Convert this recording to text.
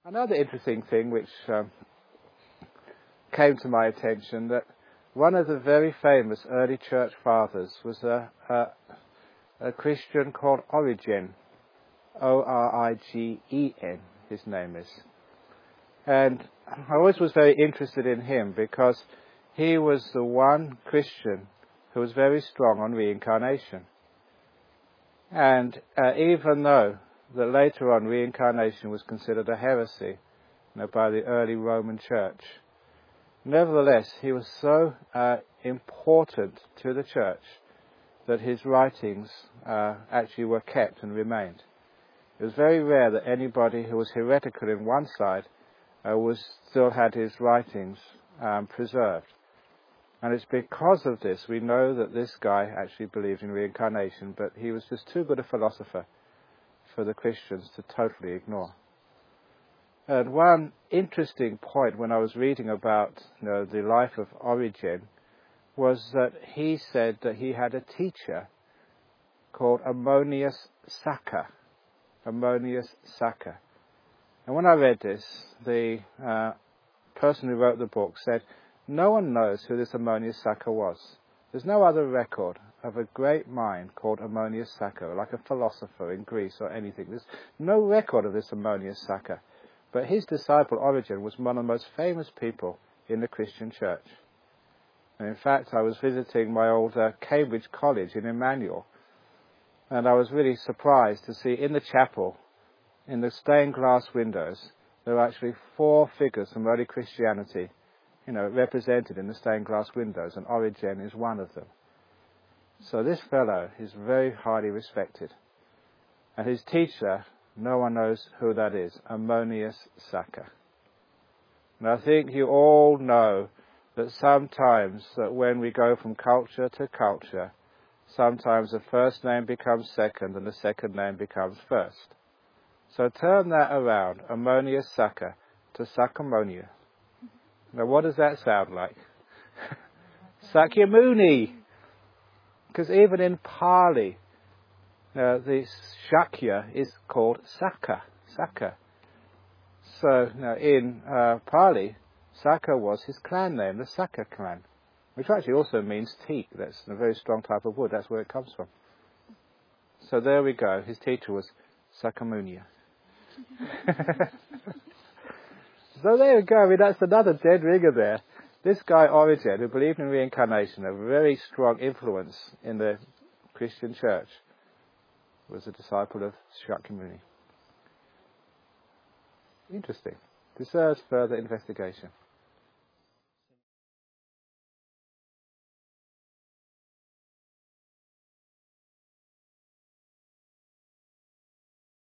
Another interesting thing which came to my attention, that one of the very famous early church fathers was a Christian called Origen, Origen, his name is. And I always was very interested in him because he was the one Christian who was very strong on reincarnation. And even though that later on reincarnation was considered a heresy, by the early Roman Church, nevertheless he was so important to the Church that his writings actually were kept and remained. It was very rare that anybody who was heretical in one side still had his writings preserved. And it's because of this we know that this guy actually believed in reincarnation, but he was just too good a philosopher for the Christians to totally ignore. And one interesting point when I was reading about the life of Origen was that he said that he had a teacher called Ammonius Saccas. Ammonius Saccas. And when I read this, the person who wrote the book said, no one knows who this Ammonius Saccas was. There's no other record of a great mind called Ammonius Saccas, like a philosopher in Greece or anything. There's no record of this Ammonius Saccas. But his disciple Origen was one of the most famous people in the Christian church. And in fact, I was visiting my old Cambridge College in Emmanuel, and I was really surprised to see in the chapel, in the stained glass windows, there are actually 4 figures from early Christianity, represented in the stained glass windows, and Origen is one of them. So this fellow is very highly respected. And his teacher, no one knows who that is, Ammonius Saccas. And I think you all know that sometimes that when we go from culture to culture, sometimes the first name becomes second and the second name becomes first. So turn that around, Ammonius Saccas, to Saccamonia. Now what does that sound like? Sakyamuni. Because even in Pali, the Shakya is called Sakka. So in Pali, Sakka was his clan name, the Sakka clan, which actually also means teak. That's a very strong type of wood. That's where it comes from. So there we go. His teacher was Saccamunia. So there we go. I mean, that's another dead ringer there. This guy Origen, who believed in reincarnation, a very strong influence in the Christian church, was a disciple of Shakyamuni. Interesting. Deserves further investigation.